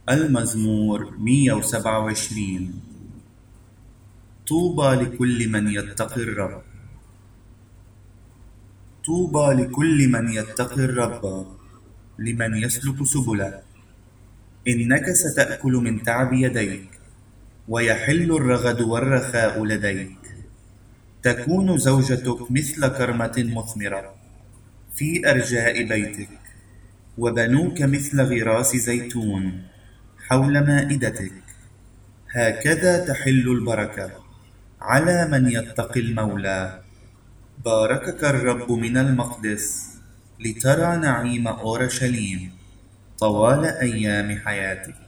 المزمور 127. طوبى لكل من يتقي الرب. طوبى لكل من يتقي الرب، لمن يسلك سبله. إنك ستأكل من تعب يديك، ويحل الرغد والرخاء لديك. تكون زوجتك مثل كرمة مثمرة في أرجاء بيتك، وبنوك مثل غراس زيتون حول مائدتك. هكذا تحل البركة على من يتقي المولى. باركك الرب من المقدس، لترى نعيم أورشليم طوال أيام حياتك.